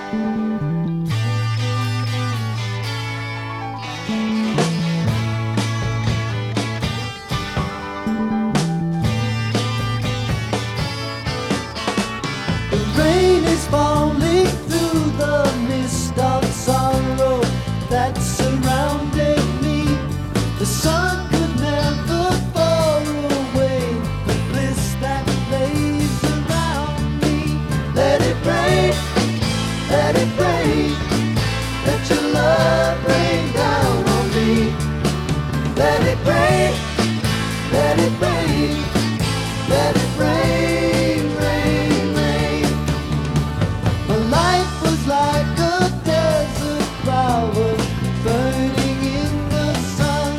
Rain is falling through the mist of sorrow that surrounded me. The sun could never fall away the bliss that lays around me. Let it rain, let it rain, let your love rain down on me. Let it rain, let it rain, let it rain, rain, rain. My life was like a desert flower burning in the sun,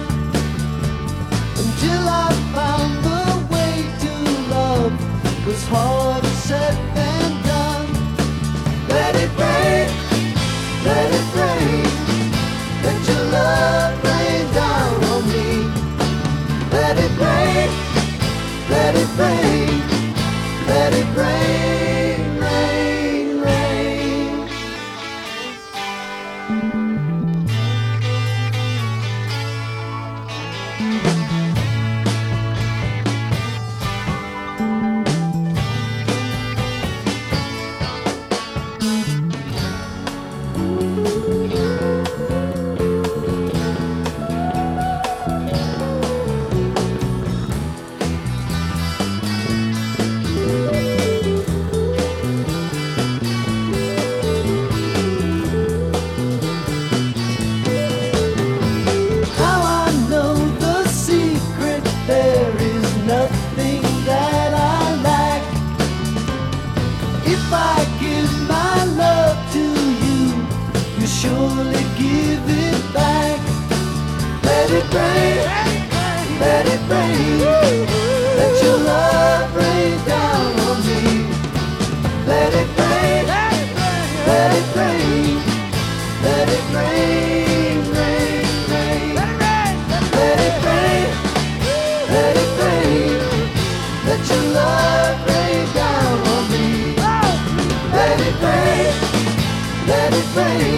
until I found the way to love was harder said than done. Let it rain, let it rain, let your love rain down on me. Let it rain, let it rain, let it rain, rain, rain. How I know the secret, there is nothing that I lack. If I give my love to you, you surely give it back. Let it rain, let it rain, let your love rain down on me. Let it rain, let it rain, let it rain, rain, rain. Let it rain, let it rain, let your love rain down on me. Let it rain, let it rain.